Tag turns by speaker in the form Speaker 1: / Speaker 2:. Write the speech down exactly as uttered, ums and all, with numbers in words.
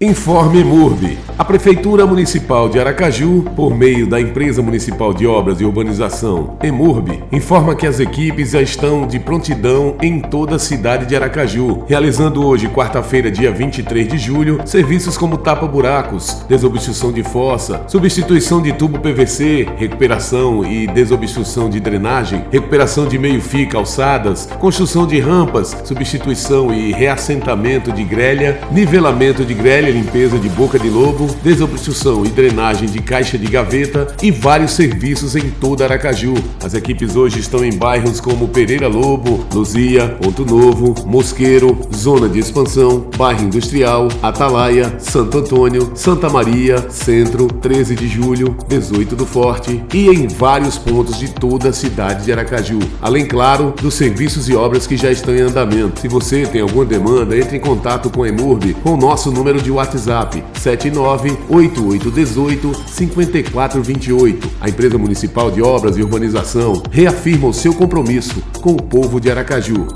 Speaker 1: Informe EMURB. A Prefeitura Municipal de Aracaju, por meio da Empresa Municipal de Obras e Urbanização, EMURB, informa que as equipes já estão de prontidão em toda a cidade de Aracaju, realizando hoje, quarta-feira, dia vinte e três de julho, serviços como tapa-buracos, desobstrução de fossa, substituição de tubo P V C, recuperação e desobstrução de drenagem, recuperação de meio-fio e calçadas, construção de rampas, substituição e reassentamento de grelha, nivelamento de grelha, limpeza de boca de lobo, desobstrução e drenagem de caixa de gaveta e vários serviços em toda Aracaju. As equipes hoje estão em bairros como Pereira Lobo, Luzia, Ponto Novo, Mosqueiro, Zona de Expansão, Bairro Industrial, Atalaia, Santo Antônio, Santa Maria, Centro, treze de julho, dezoito do Forte e em vários pontos de toda a cidade de Aracaju. Além, claro, dos serviços e obras que já estão em andamento. Se você tem alguma demanda, entre em contato com a EMURB com o nosso número de WhatsApp sete nove oito oito um oito cinco quatro dois oito. A Empresa Municipal de Obras e Urbanização reafirma o seu compromisso com o povo de Aracaju.